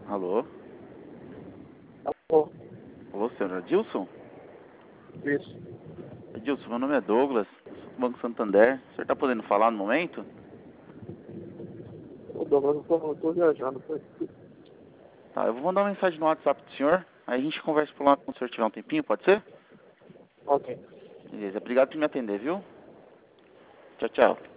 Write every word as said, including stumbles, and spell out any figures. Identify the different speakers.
Speaker 1: Alô?
Speaker 2: Alô?
Speaker 1: Alô, senhor Adilson?
Speaker 2: Isso.
Speaker 1: Adilson, meu nome é Douglas, eu sou do Banco Santander. O senhor está podendo falar no momento?
Speaker 2: O Douglas, eu tô, eu tô viajando. Foi.
Speaker 1: Tá, eu vou mandar uma mensagem no WhatsApp do senhor, aí a gente conversa por lá quando o senhor tiver um tempinho, pode ser?
Speaker 2: Ok.
Speaker 1: Beleza, obrigado por me atender, viu? Tchau, tchau.